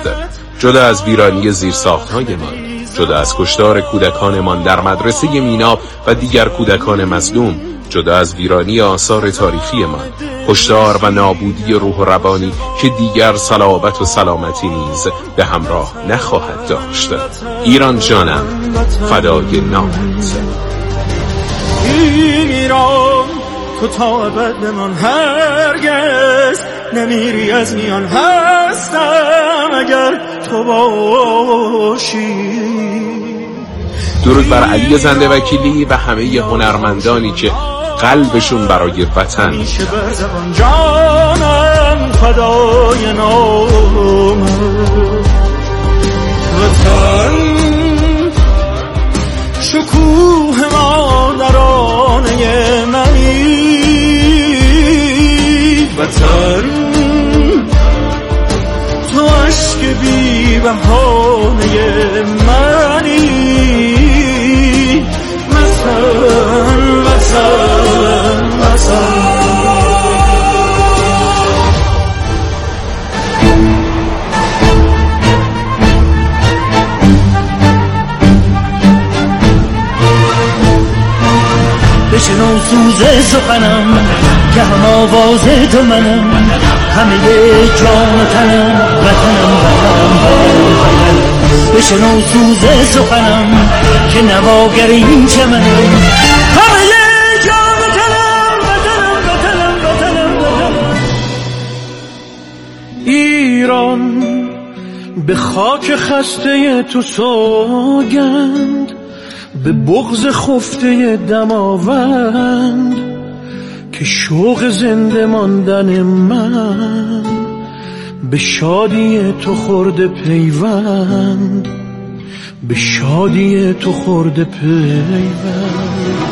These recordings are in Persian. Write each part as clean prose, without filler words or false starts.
جدا از ویرانی زیرساخت‌هایمان، جدا از کشتار کودکانمان در مدرسه مینا و دیگر کودکان مظلوم، جدا از ویرانی آثار تاریخیمان، کشتار و نابودی روح و روانی که دیگر صلابت و سلامتی نیز به همراه نخواهد داشت. ایران جانم، فدای نامت. ایران تو تا ابد بمان، هرگز نمیری از میان، هستم اگر تو باشی. درود بر علی زنده وکیلی و همه هنرمندانی که قلبشون برای وطن میشه بر زبان جانم فدای نامت. وطن شکوه مادرانه منی، وطن تو عشق بی بهانه منی. وطن وطن وطن بشنو سوز سخنم که هم آواز تو منم، همه جان و تنم وطنم وطنم. بشنو سوز سخنم که نواگر این چمنم، همه جان و تنم وطنم وطنم وطنم. ایران به خاک خسته تو سوگند، به بغض خفته دماوند که شوق زنده ماندن من به شادی تو خورده پیوند، به شادی تو خورده پیوند.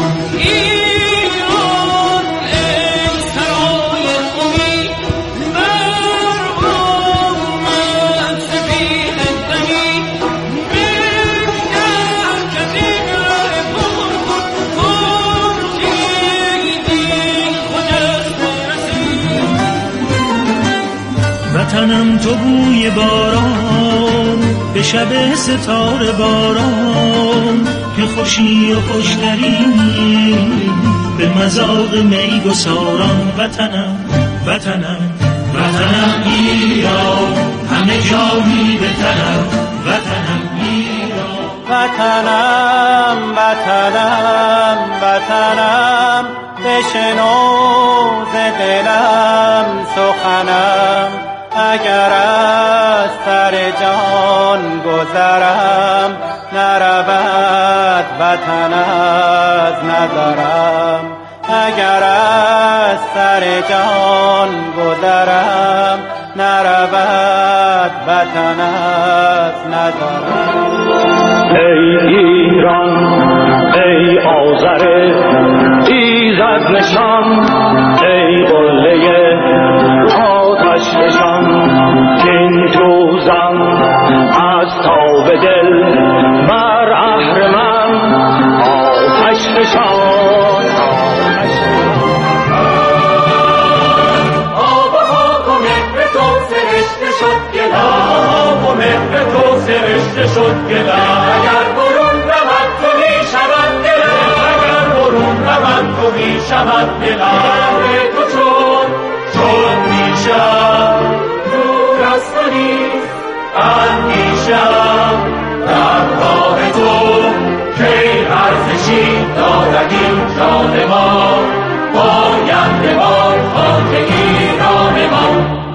وطنم تو بوی باران، به شب ستاره باران که خوشی و خوشتری به مذاق می گساران. وطنم وطنم وطنم ایران، همه جایی به تنم. وطنم ایران، وطنم وطنم وطنم، بشنو ز دلم سخنم. اگر از سر جان گذرم، نرود وطن از نظرم. اگر از سر جان گذرم، نرود وطن از نظرم. ای ایران ای آذر ایزد نشان، ای قله آتش نشان، که این روزم از تاب دل بر اهرمن آتش نشان. آب و مهر تو سرشته شد گلم، آب و مهر تو سرشته شد گلم. اگر برون رود تو می شود دلم، اگر برون رود تو می شود دلم. تو چون میشم دور از تو نیست اندیشم، در راه تو که ارزشی دارد این جان ما، پاینده‌وار خاک ایران ما.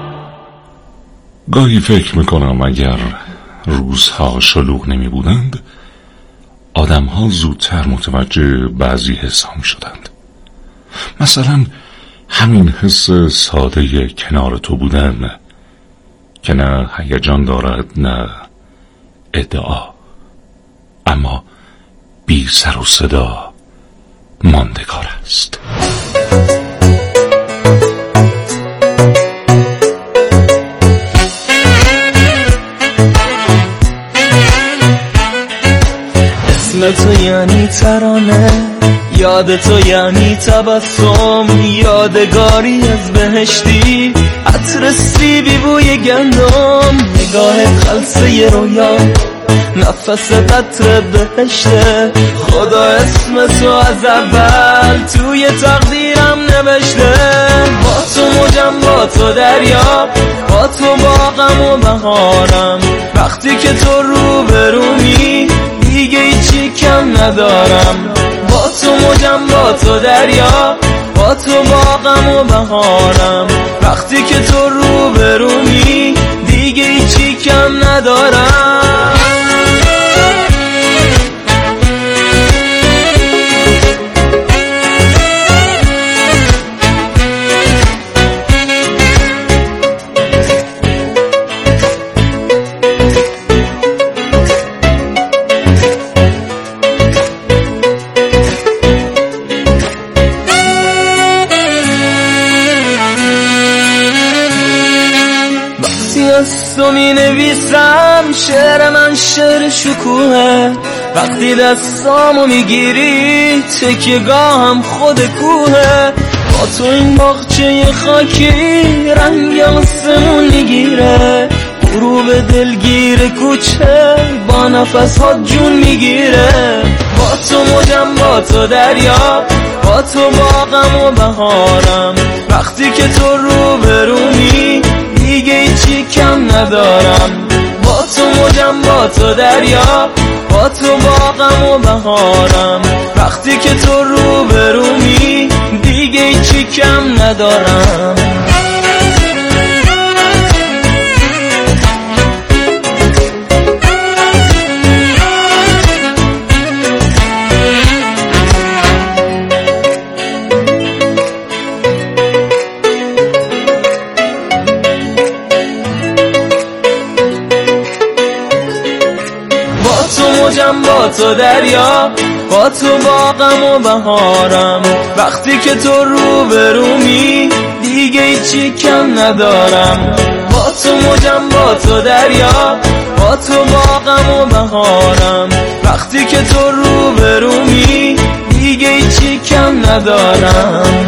گاهی فکر میکنم اگر روزها شلوغ نمی بودند، آدمها زودتر متوجه بعضی حسها می شدند. مثلا همین حس ساده کنار تو بودن که نه هیجان دارد نه ادعا، اما بی سر و صدا ماندگار است. اسم تو یعنی ترانه، یاد تو یعنی تبسم، یادگاری از بهشتی، عطر سیبی بوی گندم، نگاه خلصه رویا، نفس قطر بهشته. خدا اسم تو از اول توی تقدیرم نوشته. با تو موجم، با تو دریا، با تو باغم و بهارم. وقتی که تو روبرومی دیگه هیچی کم ندارم. با تو موجم، با تو دریا، با تو باغم و بهارم. وقتی که تو روبرومی دیگه هیچی کم ندارم. تو می نویسم شعر من شعر شکوهه. وقتی دستامو میگیری تکیه‌گاهم خود کوهه. با تو این باغچه خاکی رنگ آسمون میگیره. غروب دلگیر کوچه با نفس ها جون میگیره. با تو موجم، با تو دریا، با تو باغم و بهارم. وقتی که تو روبرومی دیگه هیچی کم ندارم. با تو موجم، با تو دریا، با تو باغم و بهارم. وقتی که تو روبرومی دیگه هیچی کم ندارم. با تو دریا، با تو باغم و بهارم. وقتی که تو روبرومی دیگه هیچی کم ندارم. با تو موجم، با تو دریا، با تو باغم و بهارم. وقتی که تو روبرومی دیگه هیچی کم ندارم.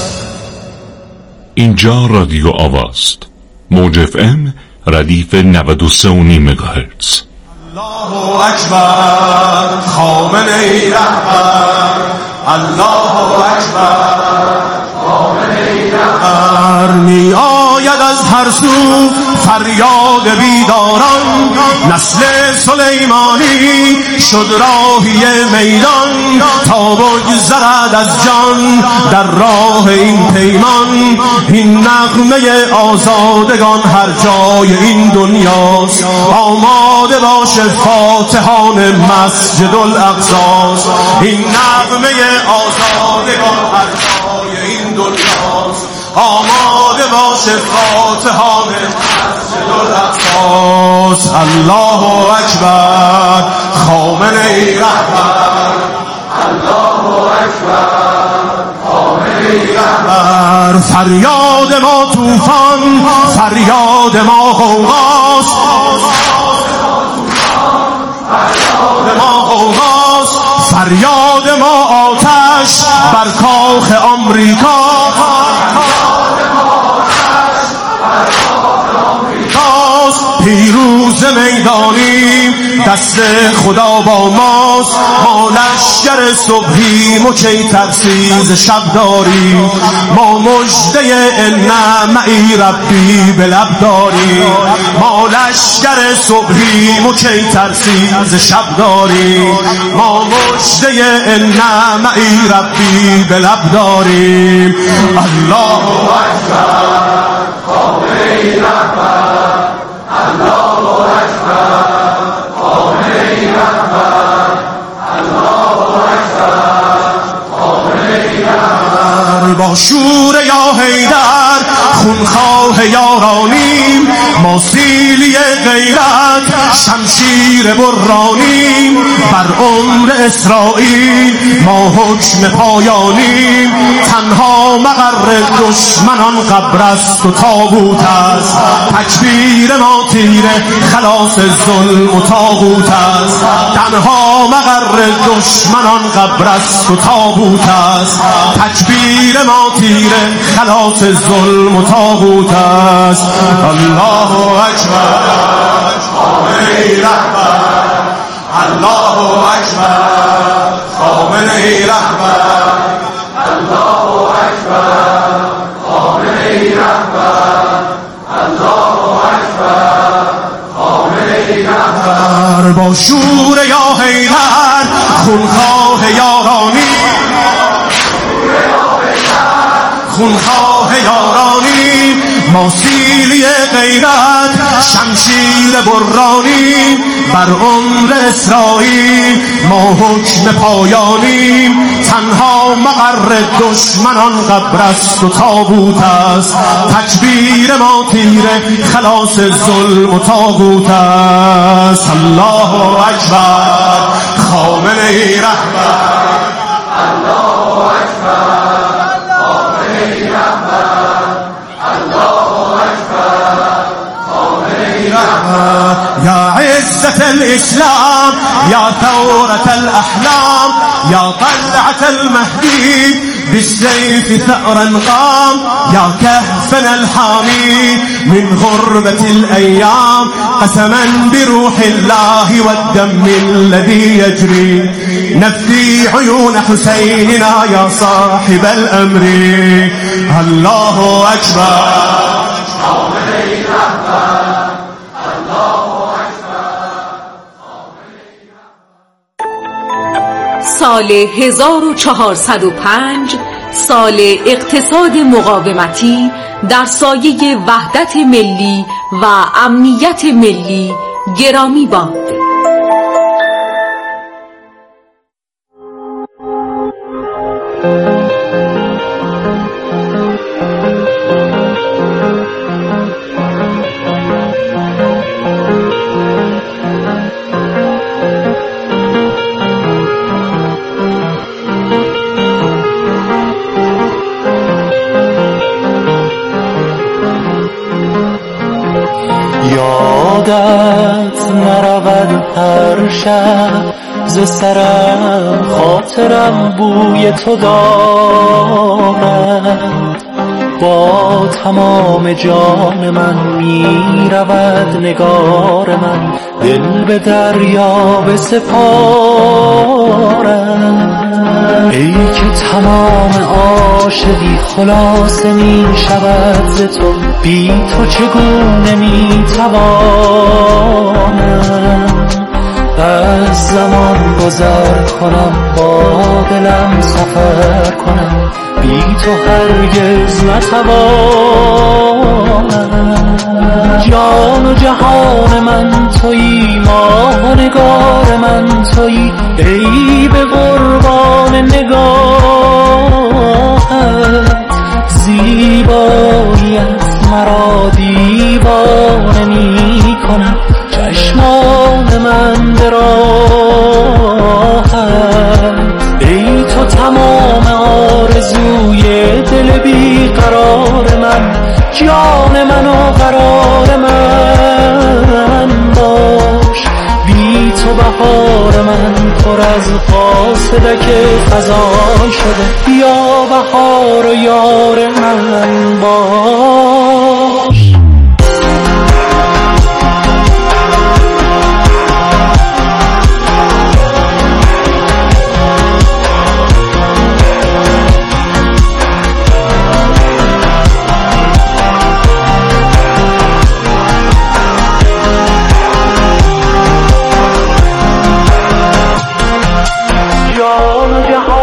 اینجا رادیو آواست، موج FM ردیف 93.5 مگاهرتز. الله اکبر خامنه‌ای رهبر، الله اکبر خامنه‌ای رهبر. می آید از هر سو فریاد بیداران، نسل سلیمانی شد راهی میدان. تا بگذرد از جان در راه این پیمان، این نغمه آزادگان هر جای این دنیاست. آماده باشه فاتحان مسجد الاقصاست. این نغمه آزادگان هر جای این دنیاست. آماده باشه فاتحان مسجد الاقصاست. الله اکبر خامنه‌ای رهبر، الله اکبر خامنه‌ای رهبر. فریاد ما طوفان، فریاد ما غوغاست، فریاد ما غوغاست. فریاد ما آتش بر کاخ آمریکا، پیروز میدانیم دست خدا با ماست. ما لشکر صبحیم و کی ترسیز شب داریم. ما مژده نعمعی ربی به لب داریم. ما لشکر صبحیم و کی ترسیز شب داریم. ما مژده نعمعی ربی به لب داریم. الله اکبر خامنه‌ای رهبر، الله اکبر خامنه‌ای رهبر، الله اکبر خامنه‌ای رهبر. با شور یا حیدر خونخواه یارانیم، ما سیلی غیرت شمشیر برانیم، بر عمر اسرائیل ما حکم پایانیم. تنها مقر دشمنان قبر است و تابوت است، تکبیر ما تیره خلاص ظلم و طاغوت است. تنها مقر دشمنان قبر است و تابوت است، تکبیر ما تیره خلاص ظلم و طاغوت است. الله اکبر خامنه‌ای رهبر، الله اکبر خامنه‌ای رهبر، الله اکبر خامنه‌ای رهبر، الله اکبر خامنه‌ای رهبر. با شور یا حیدر خونخواه یارانی، خونخواه یارانی، ما سیلی غیرت شمشیر برانیم، بر عمر اسرائیل ما حکم پایانیم. تنها مقر دشمنان قبر است و تابوت است، تکبیر ما تیره خلاص ظلم و طاغوت است. الله اکبر خامنه‌ای رهبر، الله اکبر خامنه‌ای رهبر، الله اکبر خامنه‌ای رهبر. یا عزت الاسلام، یا ثورة الاحلام، یا طلعة المهدی بالسيف ثأرا قام، يا كهفنا الحامي من غربة الأيام. قسما بروح الله والدم الذي يجري نفدي عيون حسيننا يا صاحب الأمر. الله أكبر خامنه‌ای رهبر، الله أكبر. سال 1405 سال اقتصاد مقاومتی در سایه وحدت ملی و امنیت ملی گرامی باد. یادت نرود هر شب ز سرم، خاطرم بوی تو دارد. با تمام جان من می رود نگار من، دل به دریا بسپارم. ای که تمام عاشقی خلاصه می شود ز تو، بی تو چگونه می توانم از زمان گذر کنم، با دلم سفر کنم، بی تو هرگز نتوانم. جان و جهان من تویی، ماه و نگار من تویی، ای به قربان نگاهت. زیباییت مرا دیوانه می کند، چشمان من به راهت. ای تو تمام آرزوی دل بی قرار من، جان من و قرار من باش. بی تو بهار من پر از فاصلک خزان شده، یا بهار و یار من باش.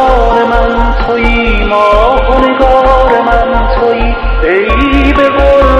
ای به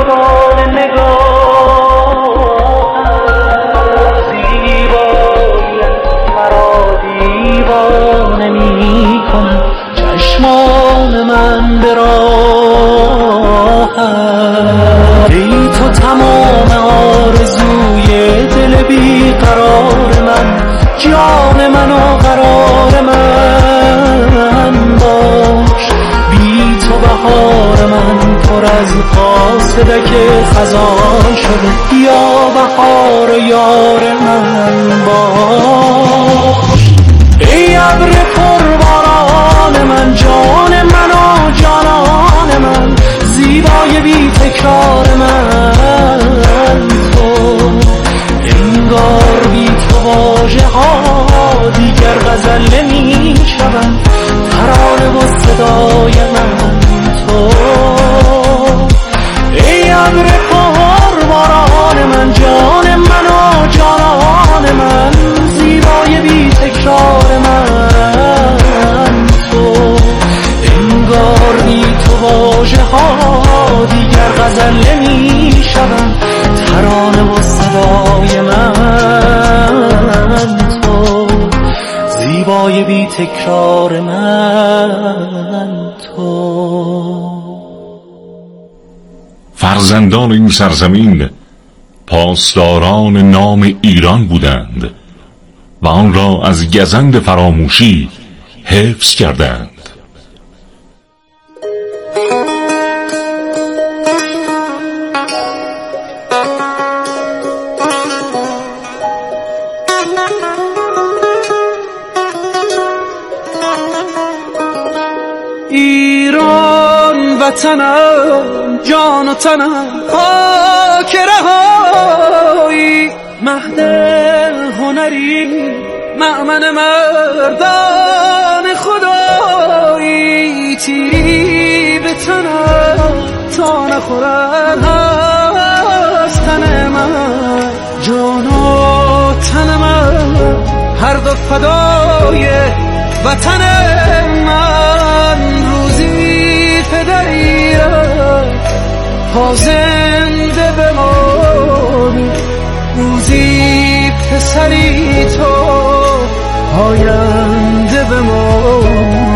صدک خزان شده. یا بهار یار من باش، ای ابر پرباران من، جان من و جانان من، زیبای بی تکرار من تو. انگار بی تو واژه ها دیگر غزل نمی شوند، ترانه و صدای من تو. ای ابر پرباران من، جان من و جانان من، زیبای بی تکرار من تو. انگار بی تو واژه ها دیگر غزل نمی شوند، ترانه و صدای من تو، زیبای بی تکرار من تو. فرزندان این سرزمین پاسداران نام ایران بودند و آن را از گزند فراموشی حفظ کردند. ایران وطنم، جان و تنم، خاک رهایی، مهد هنری، مأمن مردان خدایی. تیری به تنم تا نخورد از تن من، جان و تن من هر دو فدای وطن من. روزی پدر ایران پا زنده بمانی، روزی پسری تو آینده بمانی.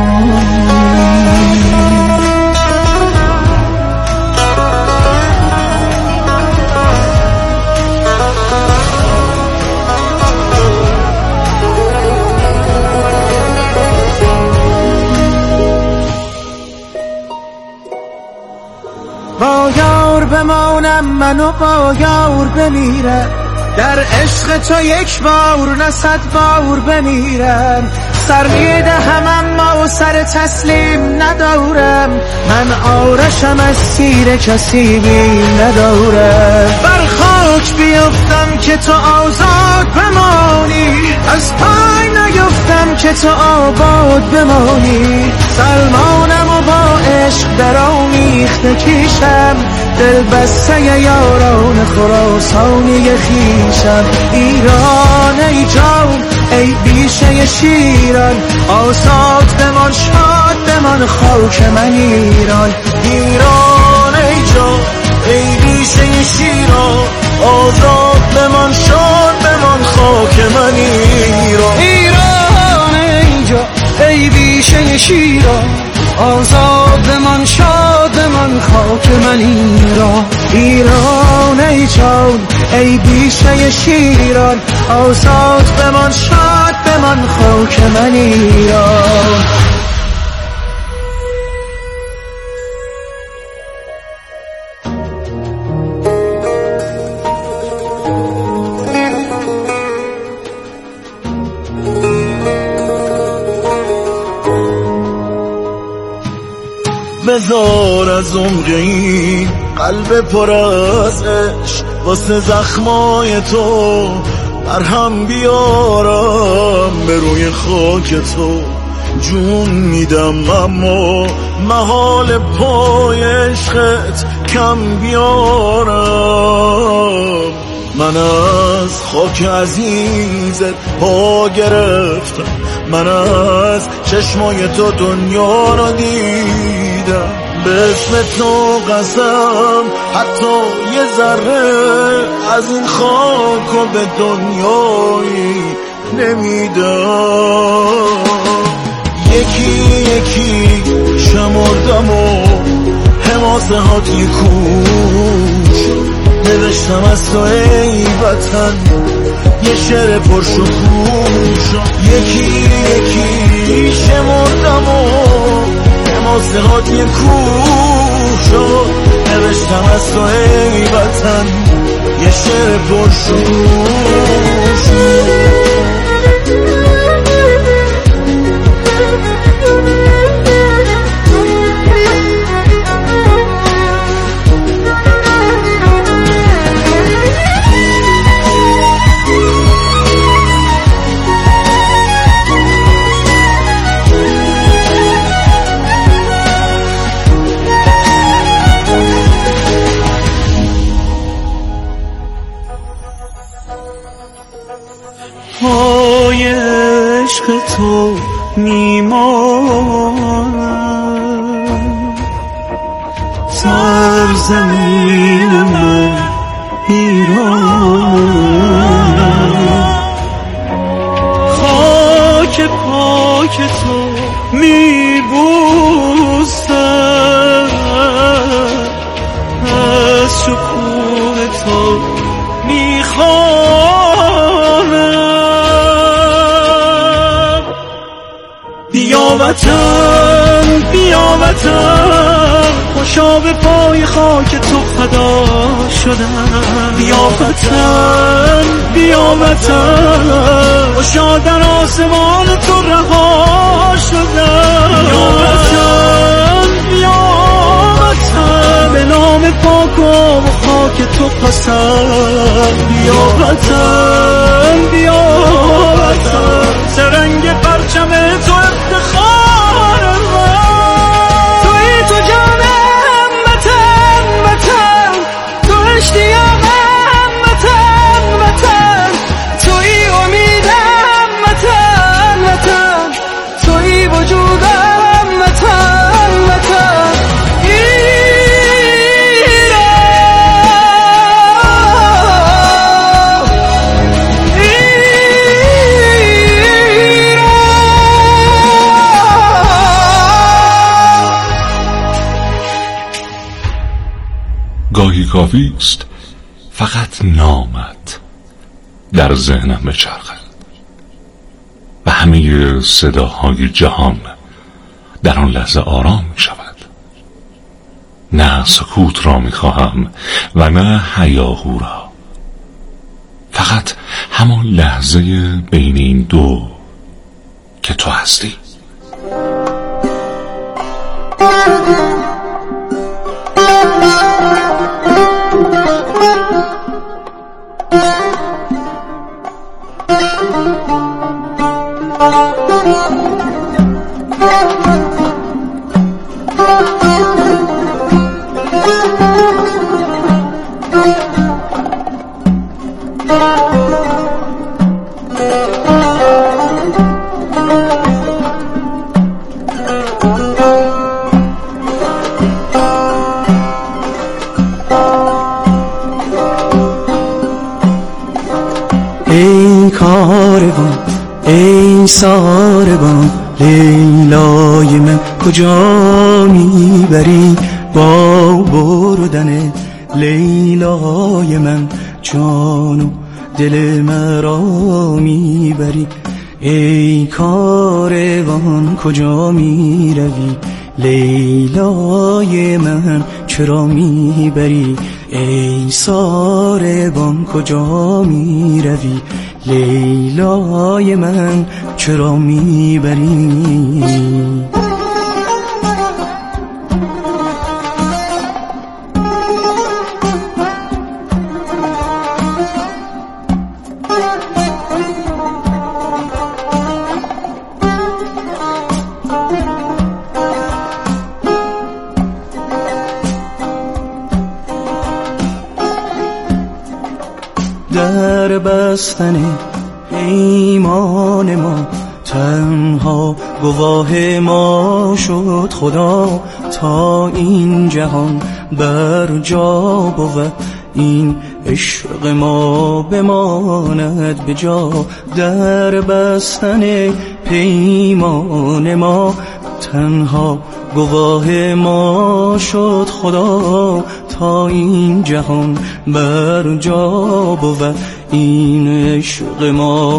با یار بمانم من و با یار بمیرم، در عشق تو یک بار نه 100 بار بمیرم. سر میدهم اما سر تسلیم ندارم، من آرشم از تیر کسی بیم ندارم. بر خاک بیفتم که تو آزاد بمانی، از پای نیفتم که تو آباد بمانی. سلمانم و با عشق در آمیخته کیشم، دل بسته یاران خراسانی خیشم. ایران ای جان ای بیشه شیران، آزاد بمان شاد بمان خاک من ایران. ایران ای جان ای بیشه شیران، آزاد بمان شاد بمان خاک من ایران. ایران ای جان ای بیشه شیران، آزاد بمان شاد بمان خاک من ایران. ایران ای جان ای بیشه شیران، آزاد بمان شاد بمان خاک من ایران. بذار از عمق این قلب پر از عشق، واسه زخمای تو مرهم بیارم. به روی خاک تو جون میدم اما محال پای عشقت کم بیارم. من از خاک عزیزت پا گرفتم، من از چشمای تو دنیا را دیدم. به اسم تو قسم حتی یه ذره از این خاک و به دنیایی نمیدم. یکی یکی شمردم و حماسه هات یکوش، نوشتم از تو ای وطن یه شعر پرشکوش. یکی یکی شمردم و حماسه هات یکوش، نوشتم از تو ای وطن یه شعر پرشور. پای عشق تو میمانم، سرزمین من ایرانم، خاک پاک تو میبوسم، از شکوه تو میخوانم. بیا وطن بیا وطن، خوشا به پای خاک تو فدا شدم. بیا وطن بیا وطن، خوشا در آسمان تو رها شدم. بیا وطن بیا وطن، به نام پاک و خاک تو قسم. بیا وطن بیا وطن، سرنگ پرچم تو افتخار من. توی تو جانم وطن وطن، تو اشتیاقم وطن وطن، توی امیدم وطن وطن، توی وجودم وطن وطن. گاهی کافی است فقط نامت در ذهنم بچرخد و همه صداهای جهان در آن لحظه آرام می شود. نه سکوت را می خواهم و نه هیاهو را، فقط همان لحظه بین این دو که تو هستی. ای کاروان ای ساربان، لیلای من کجا میبری؟ با بردن لیلای من جان و دل مرا میبری. ای کاروان کجا میروی؟ لیلای من چرا میبری؟ ای ساربان کجا میروی؟ لیلای من چرا میبری؟ در بستن پیمان ما تنها گواه ما شد خدا، تا این جهان بر جا بود این عشق ما بماند به جا. در بستن پیمان ما تنها گواه ما شد خدا، تا این جهان بر جا بود این عشق ما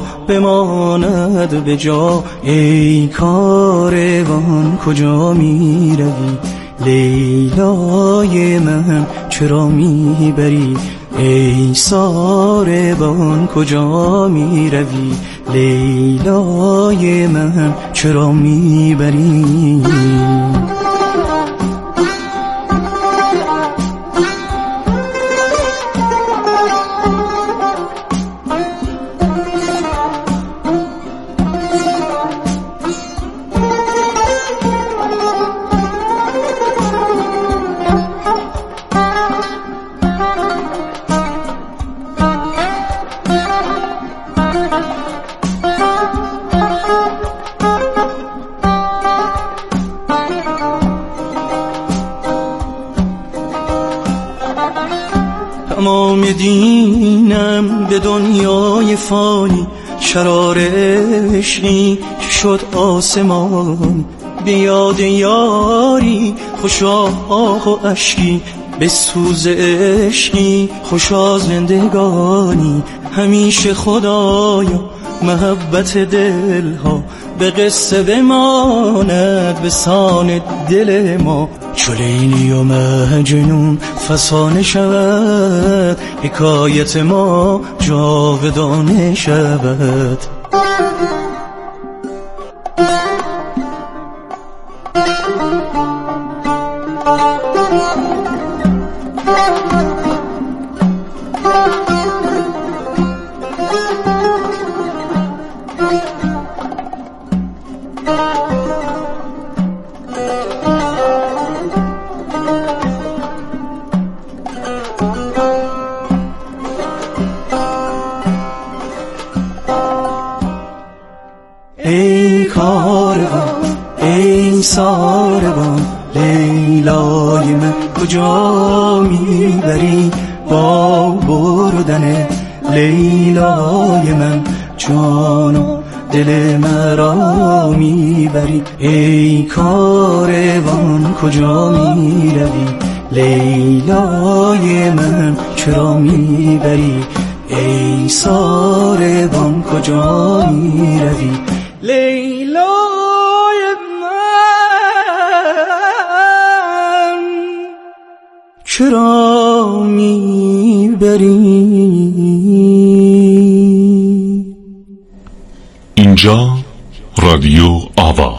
بماند به جا. ای کاروان کجا میروی؟ لیلای من چرا میبری ای ساربان کجا میروی لیلای من چرا میبری تمام دینم به دنیای فانی شرار عشقی که شد آسمان به یاد یاری خوشا آه و اشکی به سوز عشقی خوشا زندگانی همیشه خدایا محبت دلها به قصه بماند به سان دل ما چو لیلی و مجنون فسانه شود حکایت ما جاودانه شود ای کاروان ای ساربان لیلای من کجا میبری با بردن لیلای من جان و دل مرا میبری ای کاروان کجا میروی لیلای من چرا میبری ای ساربان کجا میروی لیلای من چرا میبری اینجا رادیو آوا.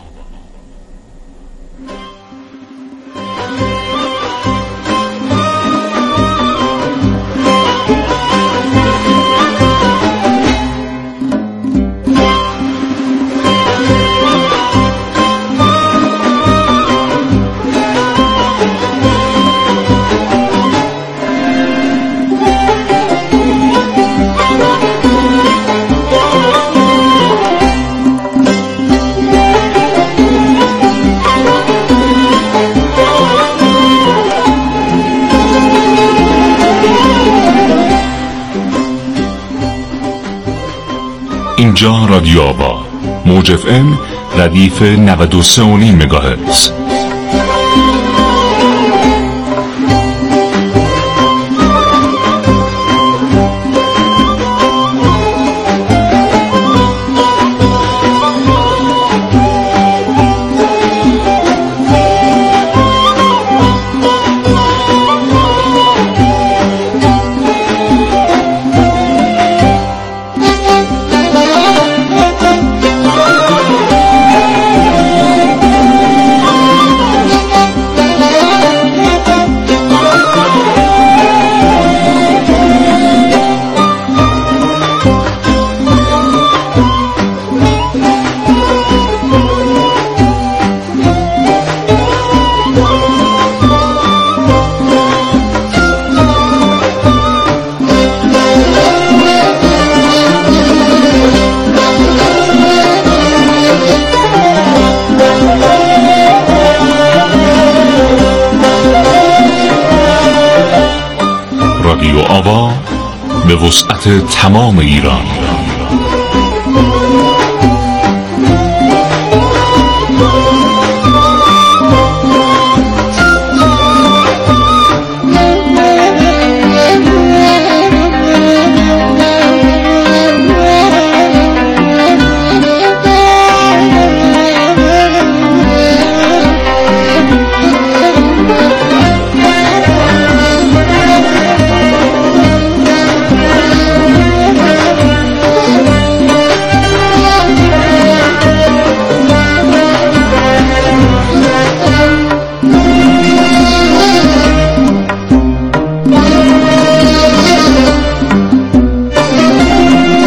اینجا رادیو آوا موج FM ردیف 93.5 مگاهرتز. رادیو آوا به وسعت تمام ایران.